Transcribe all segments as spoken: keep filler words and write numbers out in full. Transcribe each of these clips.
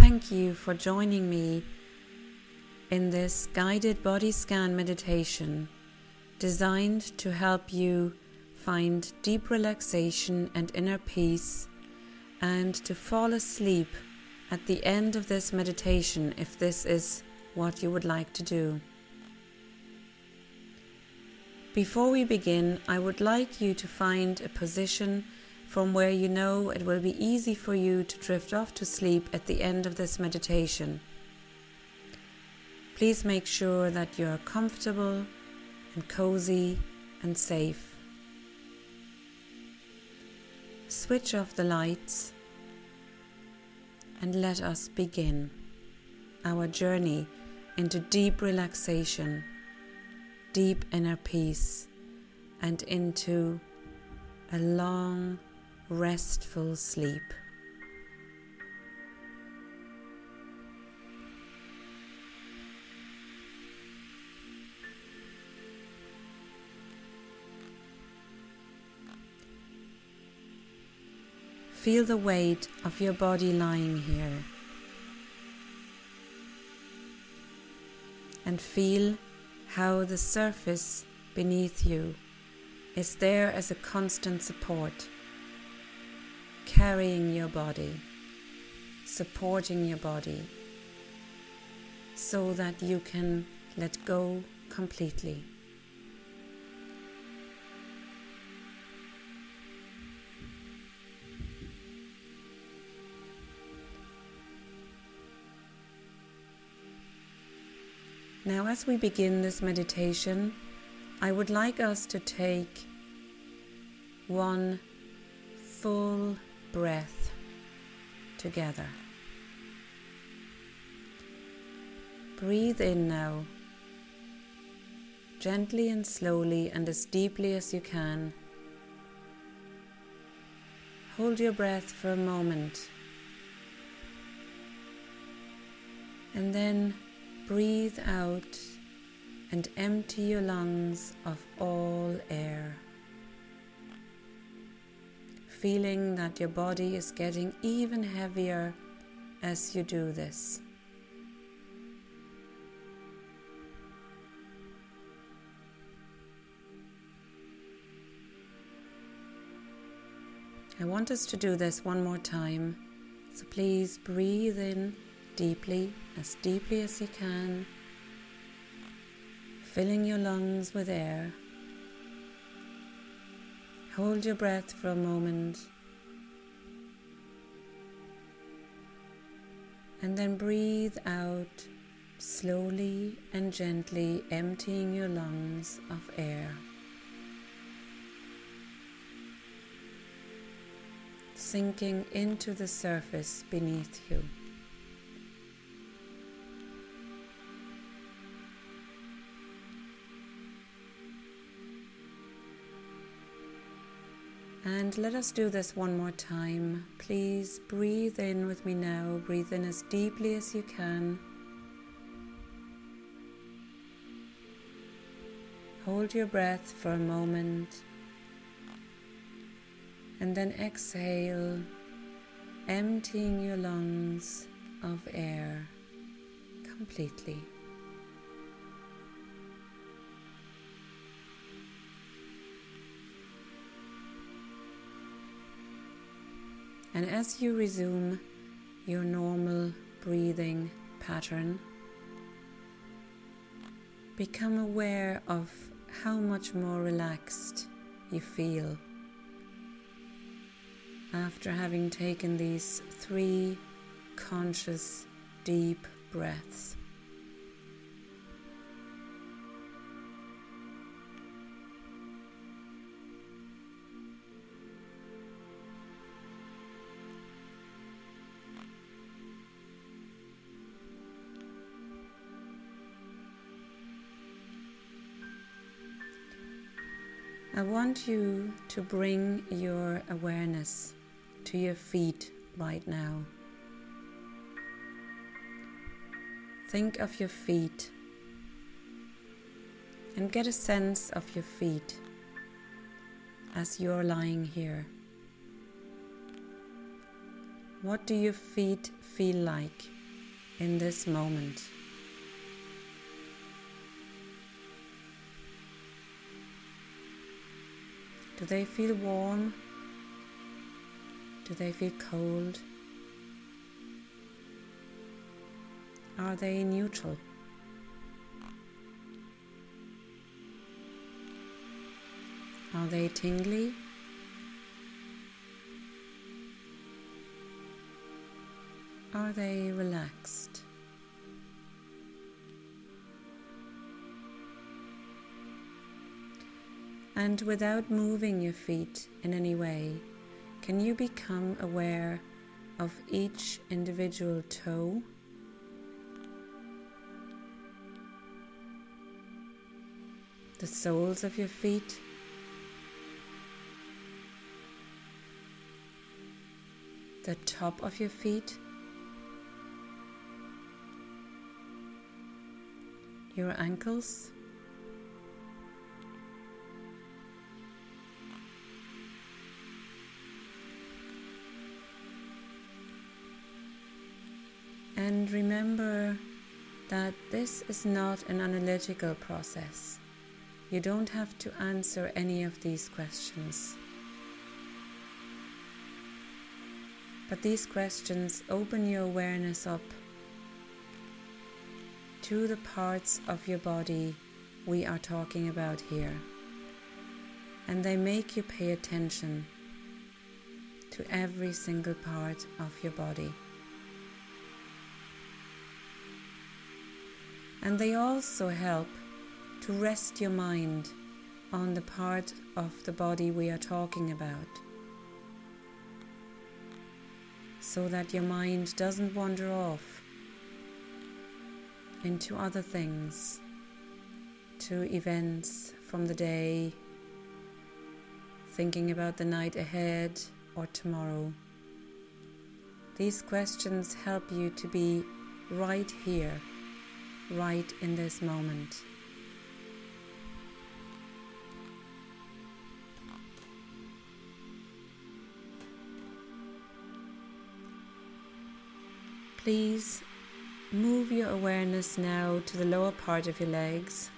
thank you for joining me in this guided body scan meditation designed to help you find deep relaxation and inner peace and to fall asleep at the end of this meditation if this is what you would like to do. Before we begin, I would like you to find a position from where you know it will be easy for you to drift off to sleep at the end of this meditation. Please make sure that you are comfortable and cozy and safe. Switch off the lights and let us begin our journey into deep relaxation, deep inner peace, and into a long, restful sleep. Feel the weight of your body lying here, and feel how the surface beneath you is there as a constant support, carrying your body, supporting your body, so that you can let go completely. Now, as we begin this meditation, I would like us to take one full breath together. Breathe in now, gently and slowly and as deeply as you can. Hold your breath for a moment, and then breathe out and empty your lungs of all air, feeling that your body is getting even heavier as you do this. I want us to do this one more time, so please breathe in deeply, as deeply as you can, filling your lungs with air. Hold your breath for a moment, and then breathe out slowly and gently, emptying your lungs of air. Sinking into the surface beneath you. And let us do this one more time. Please breathe in with me now. Breathe in as deeply as you can. Hold your breath for a moment. And then exhale, emptying your lungs of air completely. And as you resume your normal breathing pattern, become aware of how much more relaxed you feel after having taken these three conscious, deep breaths. I want you to bring your awareness to your feet right now. Think of your feet and get a sense of your feet as you're lying here. What do your feet feel like? in this moment. Do they feel warm? Do they feel cold? Are they neutral? Are they tingly? Are they relaxed? And without moving your feet in any way, can you become aware of each individual toe? The soles of your feet? The top of your feet? Your ankles? And remember that this is not an analytical process. You don't have to answer any of these questions. But these questions open your awareness up to the parts of your body we are talking about here. And they make you pay attention to every single part of your body. And they also help to rest your mind on the part of the body we are talking about, so that your mind doesn't wander off into other things, to events from the day, thinking about the night ahead or tomorrow. These questions help you to be right here, right in this moment. Please move your awareness now to the lower part of your legs,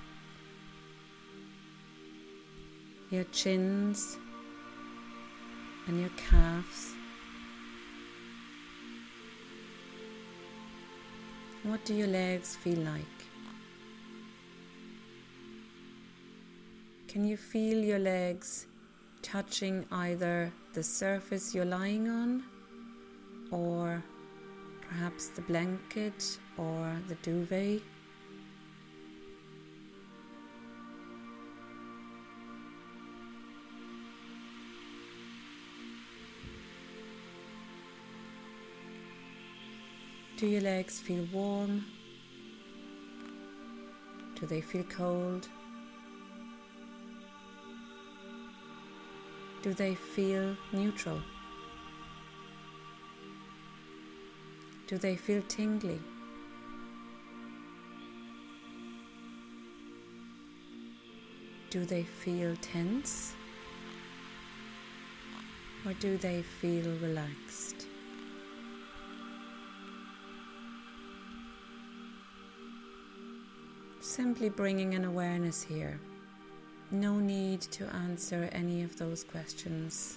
your chins and your calves. What do your legs feel like? Can you feel your legs touching either the surface you're lying on, or perhaps the blanket or the duvet? Do your legs feel warm? Do they feel cold? Do they feel neutral? Do they feel tingly? Do they feel tense? Or do they feel relaxed? Simply bringing an awareness here. No need to answer any of those questions.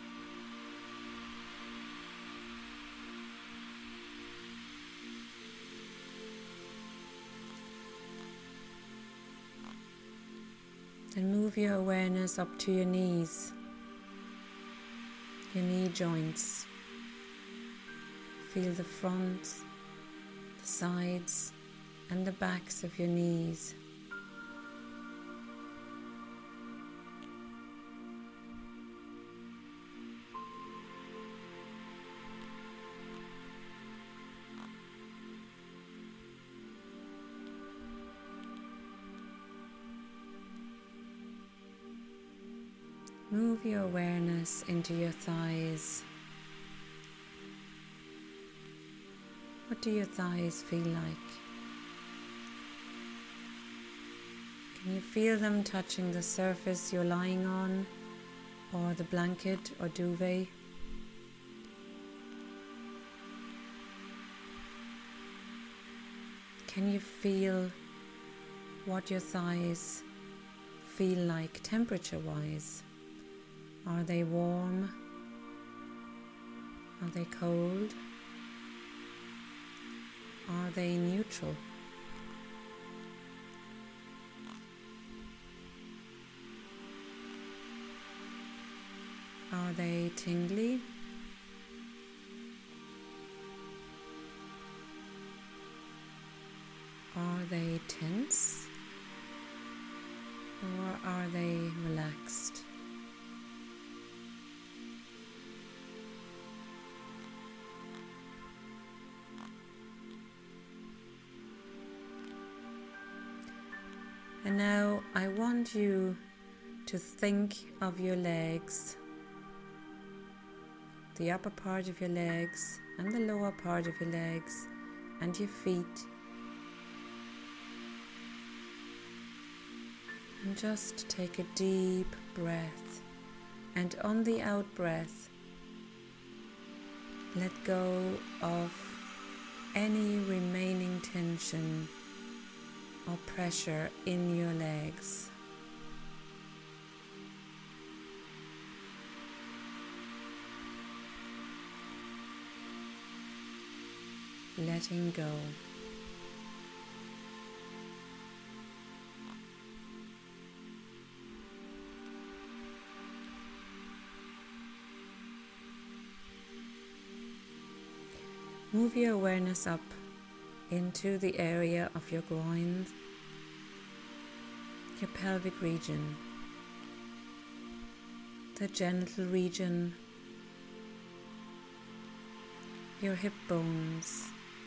Then move your awareness up to your knees, your knee joints. Feel the front, the sides, and the backs of your knees. Move your awareness into your thighs. What do your thighs feel like? Can you feel them touching the surface you're lying on, or the blanket or duvet? Can you feel what your thighs feel like temperature-wise? Are they warm? Are they cold? Are they neutral? Are they tingly? Are they tense? Or are they relaxed? And now I want you to think of your legs, the upper part of your legs and the lower part of your legs and your feet. And just take a deep breath, and on the out breath, let go of any remaining tension or pressure in your legs. Letting go. Move your awareness up into the area of your groins, your pelvic region, the genital region, your hip bones,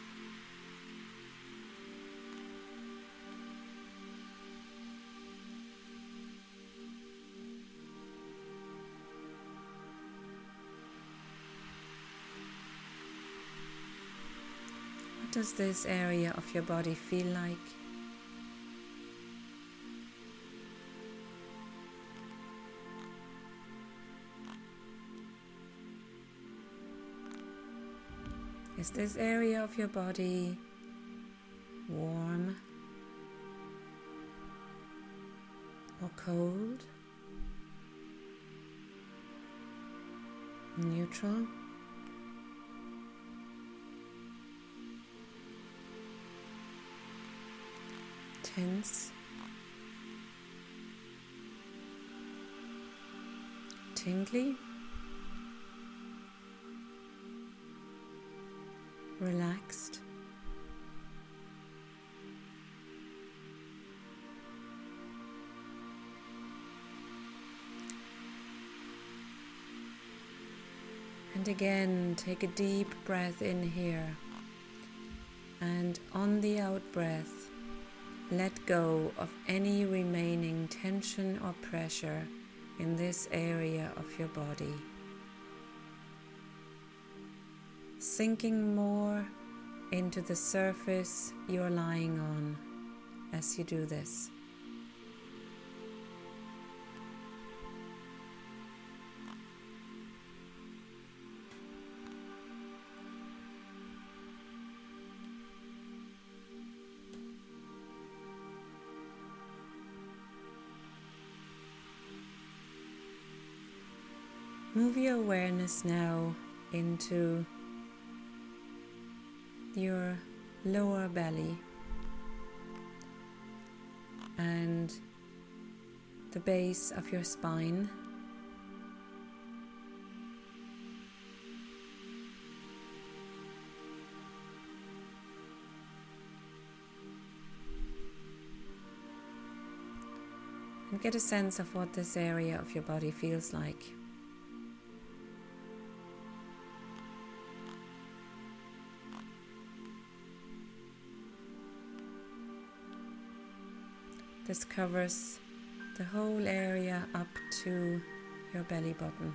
what does this area of your body feel like? Is this area of your body warm or cold? Neutral? Tense? Tingly? Relaxed? And again, take a deep breath in here, and on the out breath, let go of any remaining tension or pressure in this area of your body. Sinking more into the surface you're lying on as you do this. Move your awareness now into your lower belly and the base of your spine. And get a sense of what this area of your body feels like. This covers the whole area up to your belly button.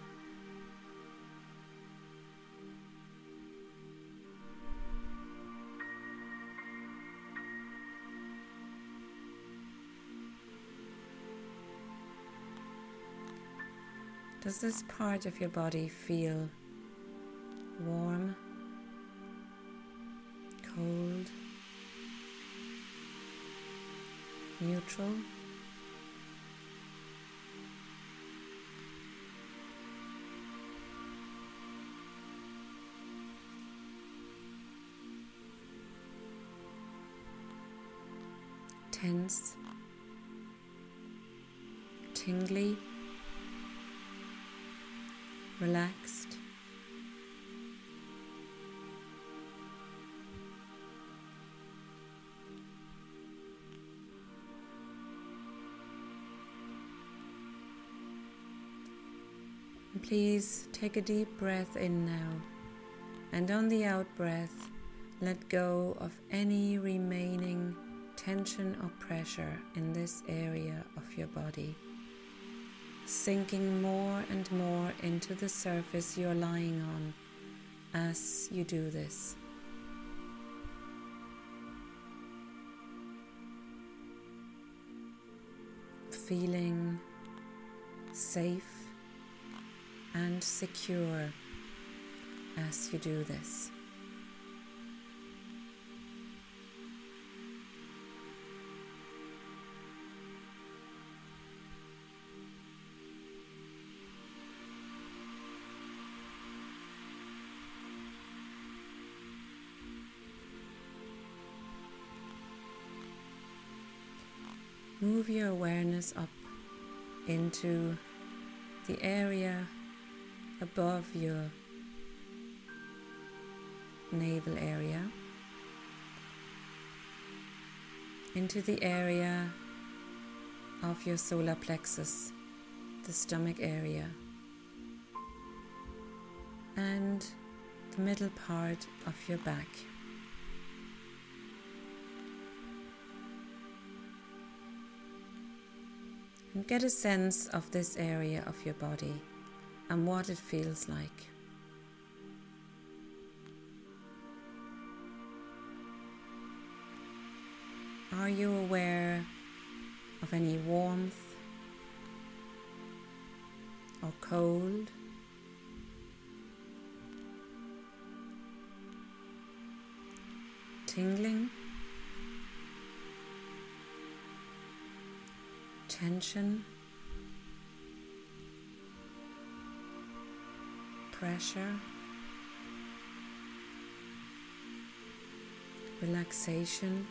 Does this part of your body feel warm, cold, neutral. Tense, tingly, relaxed, and please take a deep breath in now, and on the out breath, let go of any remaining tension or pressure in this area of your body, sinking more and more into the surface you're lying on as you do this. Feeling safe and secure as you do this. Move your awareness up into the area above your navel area, into the area of your solar plexus, the stomach area, and the middle part of your back. And get a sense of this area of your body and what it feels like. Are you aware of any warmth or cold? Tingling? Tension, pressure, relaxation,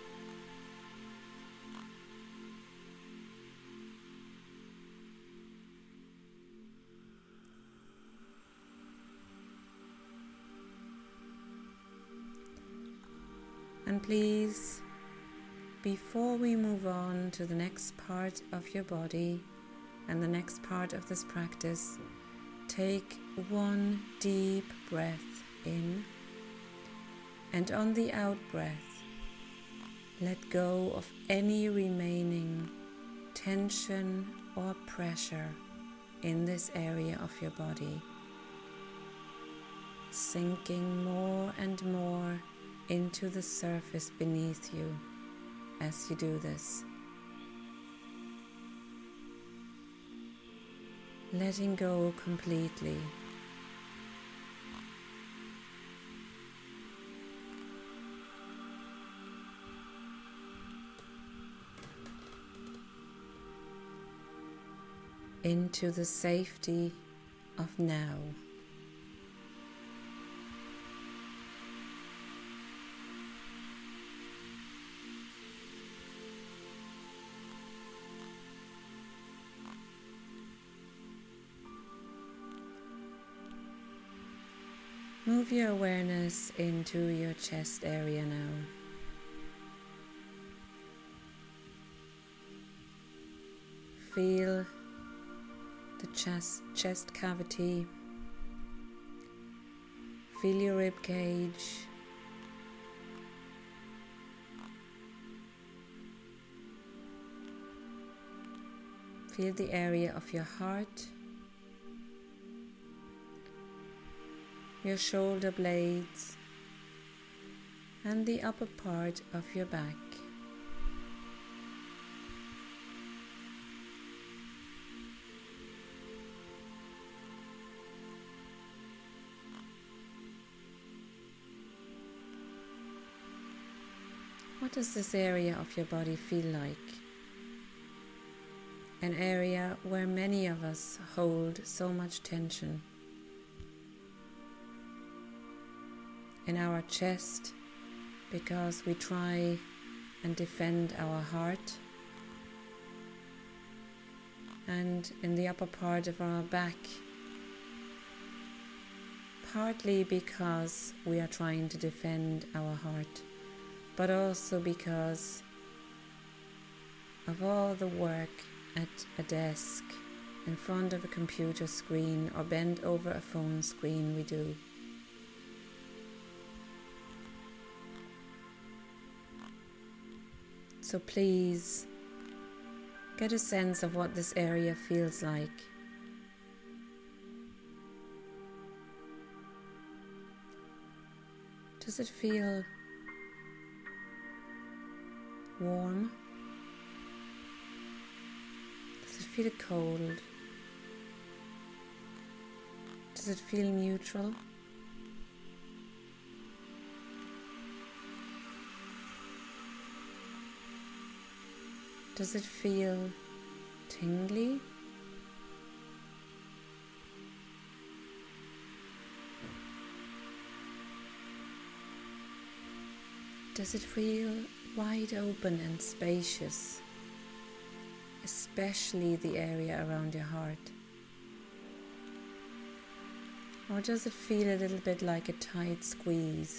and please, before we move on to the next part of your body and the next part of this practice, take one deep breath in, and on the out breath, let go of any remaining tension or pressure in this area of your body, sinking more and more into the surface beneath you. As you do this, letting go completely. Into the safety of now. Move your awareness into your chest area now. Feel the chest, chest cavity. Feel your rib cage. Feel the area of your heart. Your shoulder blades, and the upper part of your back. What does this area of your body feel like? An area where many of us hold so much tension. In our chest, because we try and defend our heart, and in the upper part of our back, partly because we are trying to defend our heart, but also because of all the work at a desk, in front of a computer screen, or bent over a phone screen we do. So please, get a sense of what this area feels like. Does it feel warm? Does it feel cold? Does it feel neutral? Does it feel tingly? Does it feel wide open and spacious, especially the area around your heart? Or does it feel a little bit like a tight squeeze?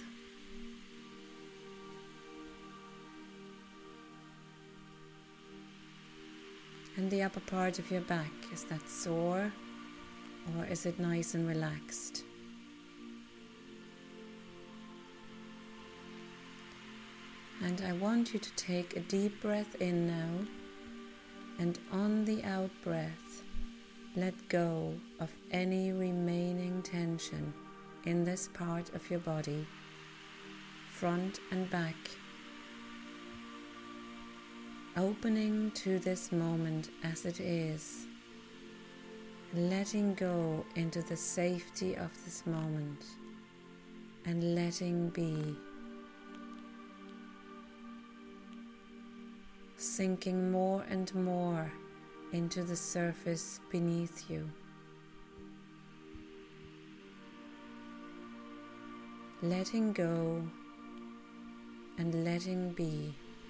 And the upper part of your back, is that sore, or is it nice and relaxed? And I want you to take a deep breath in now, and on the out breath, let go of any remaining tension in this part of your body, front and back, opening to this moment as it is, letting go into the safety of this moment, and letting be. Sinking more and more into the surface beneath you. Letting go and letting be.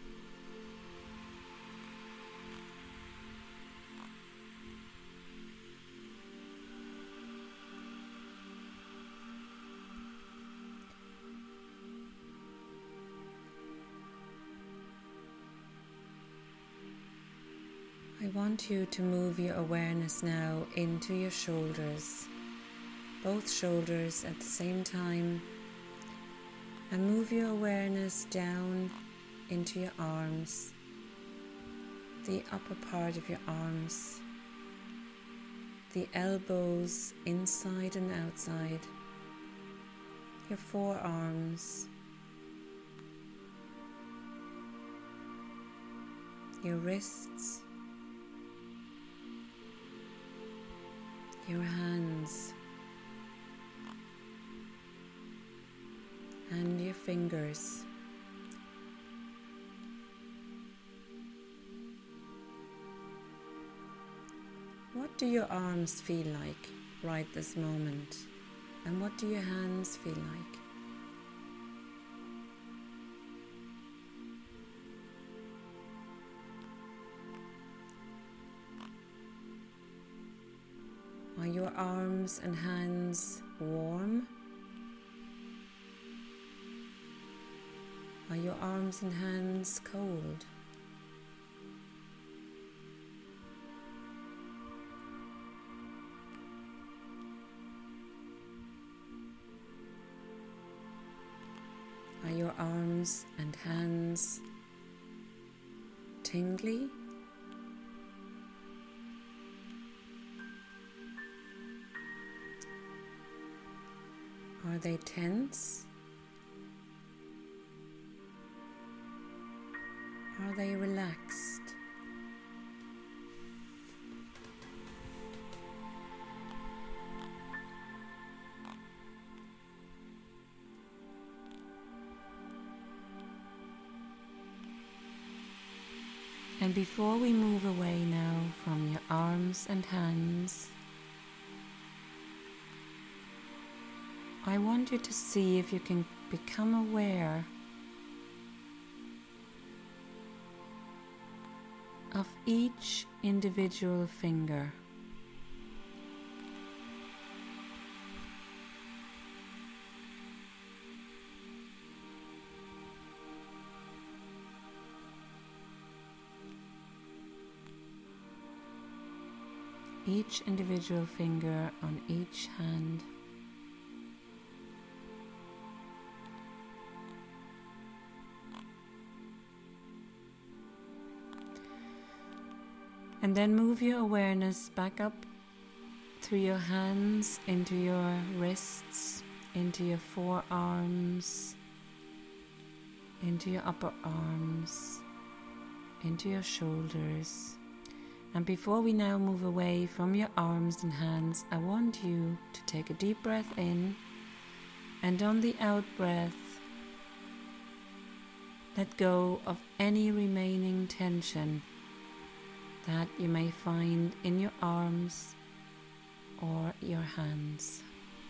I want you to move your awareness now into your shoulders, both shoulders at the same time, and move your awareness down into your arms, the upper part of your arms, the elbows inside and outside, your forearms, your wrists, your hands, and your fingers. What do your arms feel like right this moment? And what do your hands feel like? Are your arms and hands warm? Are your arms and hands cold? Are your arms and hands tingly? Are they tense? Are they relaxed? And before we move away now from your arms and hands, I want you to see if you can become aware of each individual finger. Each individual finger on each hand. And then move your awareness back up through your hands, into your wrists, into your forearms, into your upper arms, into your shoulders. And before we now move away from your arms and hands, I want you to take a deep breath in, and on the out breath, let go of any remaining tension that you may find in your arms or your hands.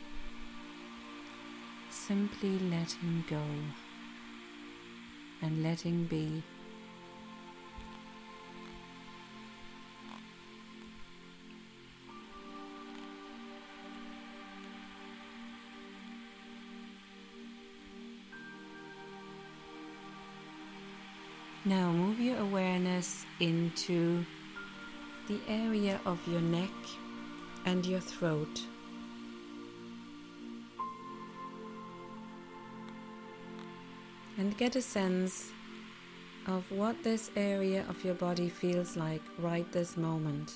Simply letting go and letting be. Now move your awareness into the area of your neck and your throat. And get a sense of what this area of your body feels like right this moment.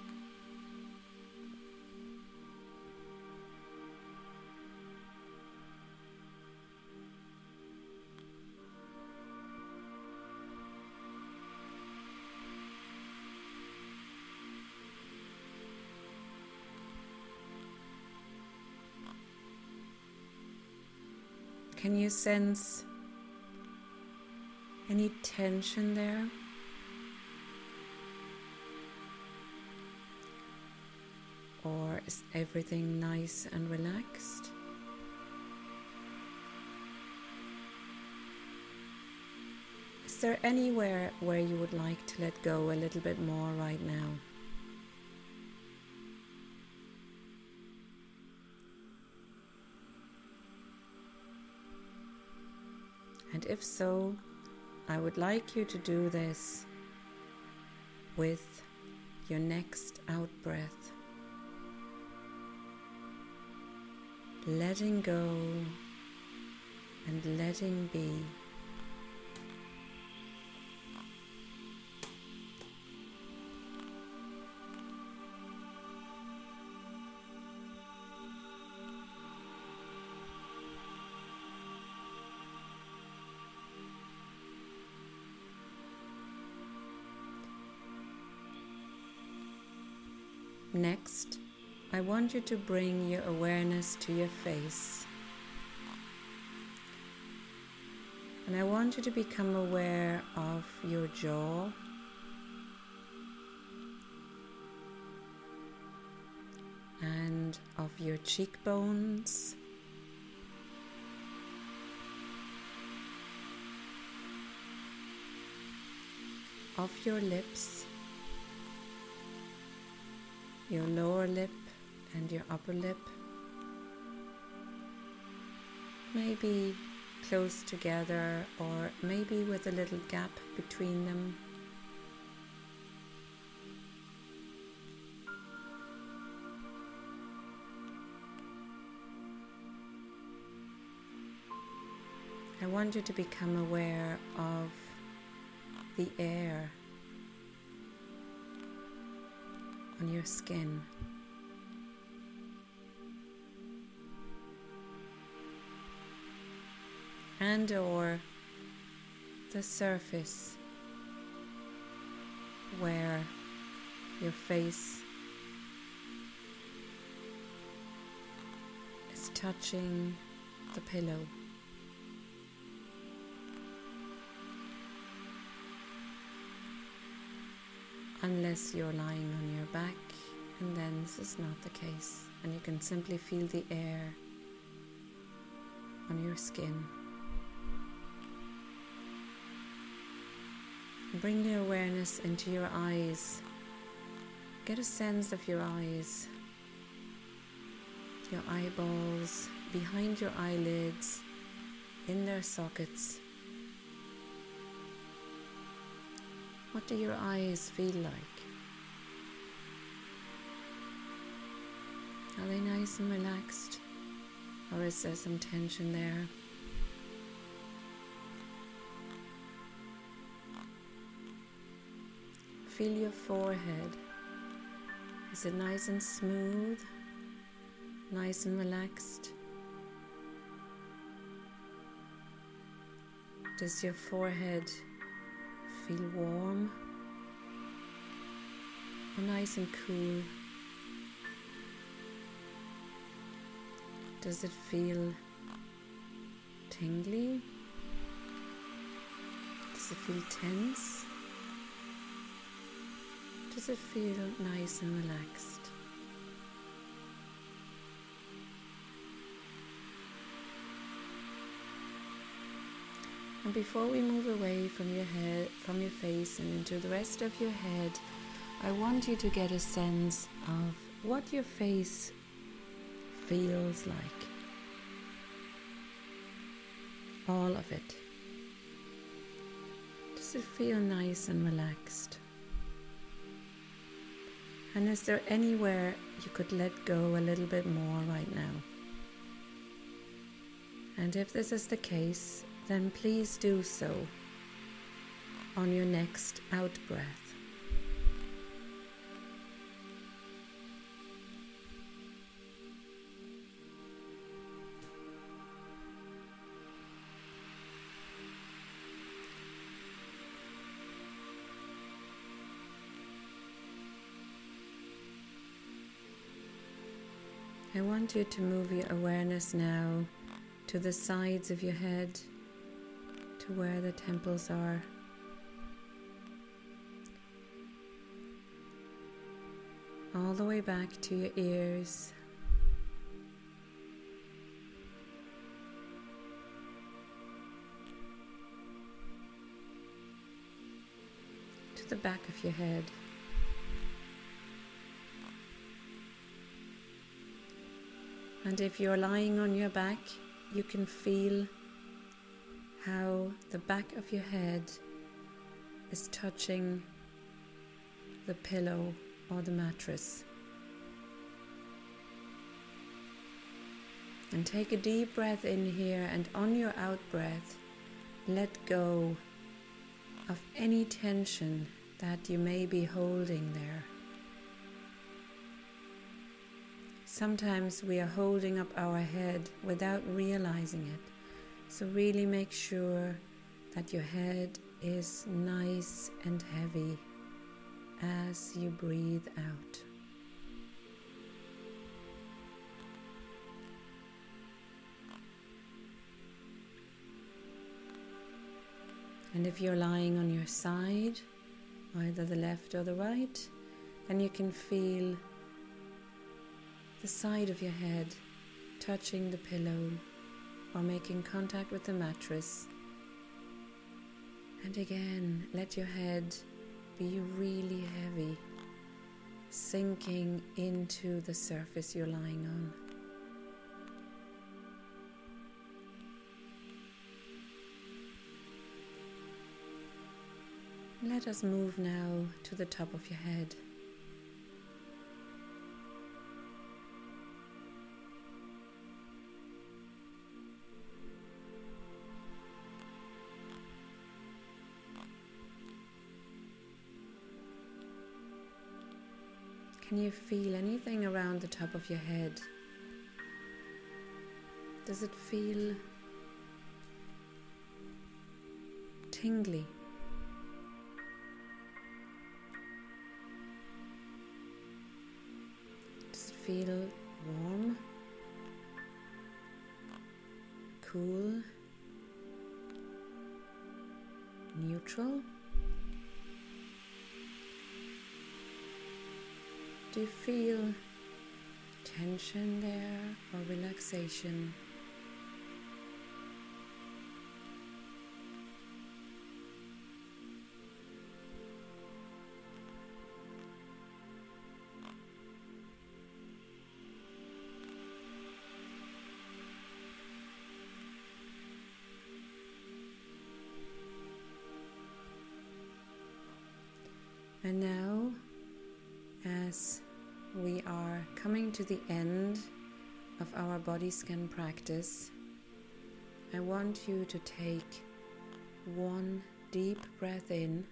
Can you sense any tension there? Or is everything nice and relaxed? Is there anywhere where you would like to let go a little bit more right now? And if so, I would like you to do this with your next out breath. Letting go and letting be. Next, I want you to bring your awareness to your face. And I want you to become aware of your jaw, and of your cheekbones, of your lips, your lower lip and your upper lip, maybe close together or maybe with a little gap between them. I want you to become aware of the air on your skin. And or the surface where your face is touching the pillow. unless you're lying on your back, and then this is not the case, and you can simply feel the air on your skin. Bring the awareness into your eyes. Get a sense of your eyes, your eyeballs, behind your eyelids, in their sockets. What do your eyes feel like? Are they nice and relaxed? Or is there some tension there? Feel your forehead. Is it nice and smooth? Nice and relaxed? Does your forehead feel warm or nice and cool? Does it feel tingly? Does it feel tense? Does it feel nice and relaxed? And before we move away from your head, from your face and into the rest of your head, I want you to get a sense of what your face feels like. All of it. Does it feel nice and relaxed? And is there anywhere you could let go a little bit more right now? And if this is the case, then please do so on your next out breath. I want you to move your awareness now to the sides of your head, to where the temples are. All the way back to your ears. To the back of your head. And if you're lying on your back, you can feel how the back of your head is touching the pillow or the mattress. And take a deep breath in here, and on your out breath, let go of any tension that you may be holding there. Sometimes we are holding up our head without realizing it. So really make sure that your head is nice and heavy as you breathe out. And if you're lying on your side, either the left or the right, then you can feel the side of your head touching the pillow or making contact with the mattress. And again, let your head be really heavy, sinking into the surface you're lying on. Let us move now to the top of your head. Can you feel anything around the top of your head? Does it feel tingly? Does it feel warm? Cool? Neutral? Do you feel tension there or relaxation? And now, as we are coming to the end of our body scan practice, I want you to take one deep breath in,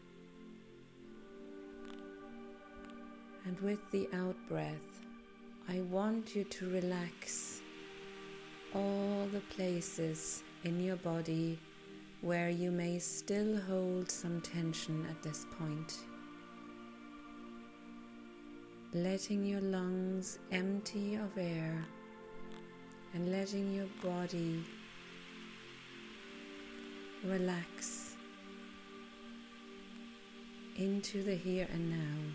and with the out breath, I want you to relax all the places in your body where you may still hold some tension at this point. Letting your lungs empty of air and letting your body relax into the here and now.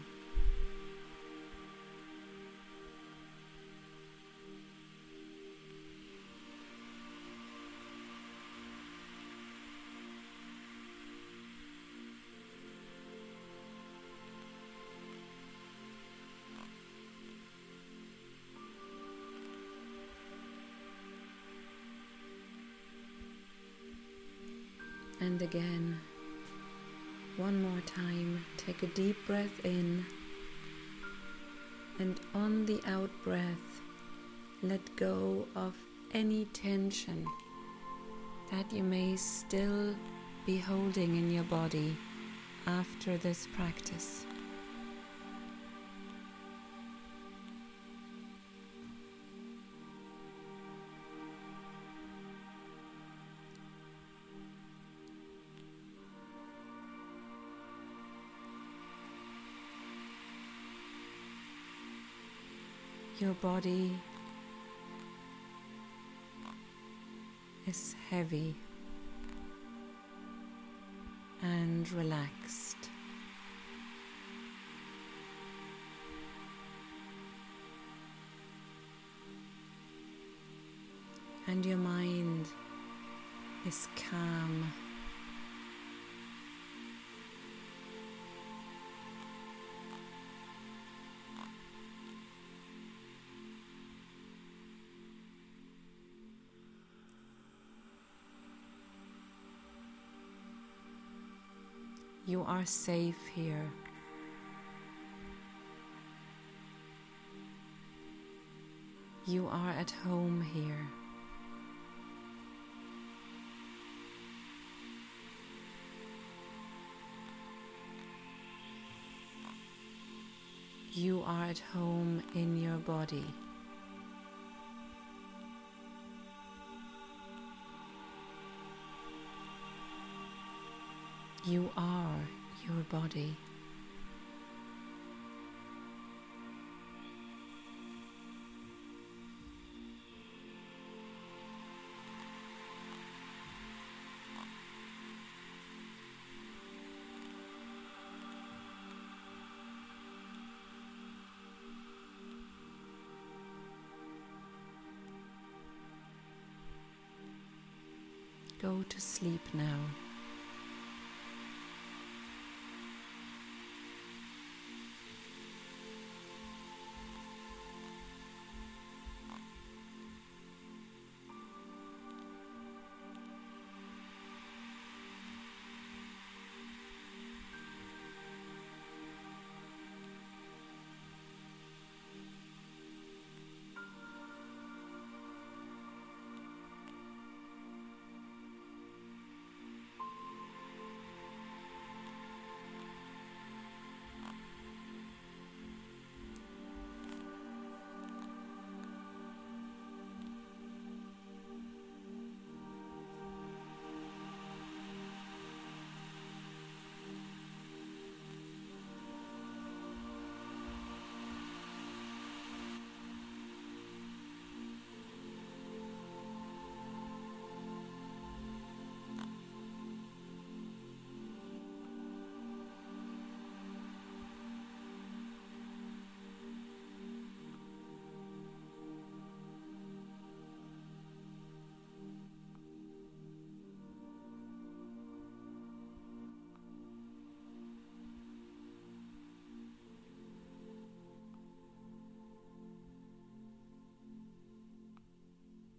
And again, one more time, take a deep breath in, and on the out breath, let go of any tension that you may still be holding in your body after this practice. Your body is heavy and relaxed. And your mind is calm. You are safe here. You are at home here. You are at home in your body. You are your body. Go to sleep now.